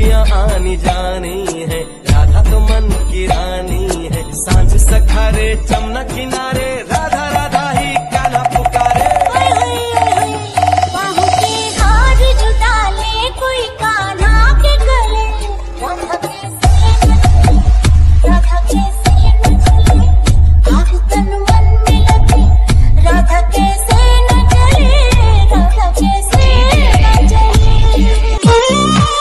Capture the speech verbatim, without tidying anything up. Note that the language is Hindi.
गोपियां आनी जानी है, राधा तो मन की रानी है। सांझ सखारे चमना किनारे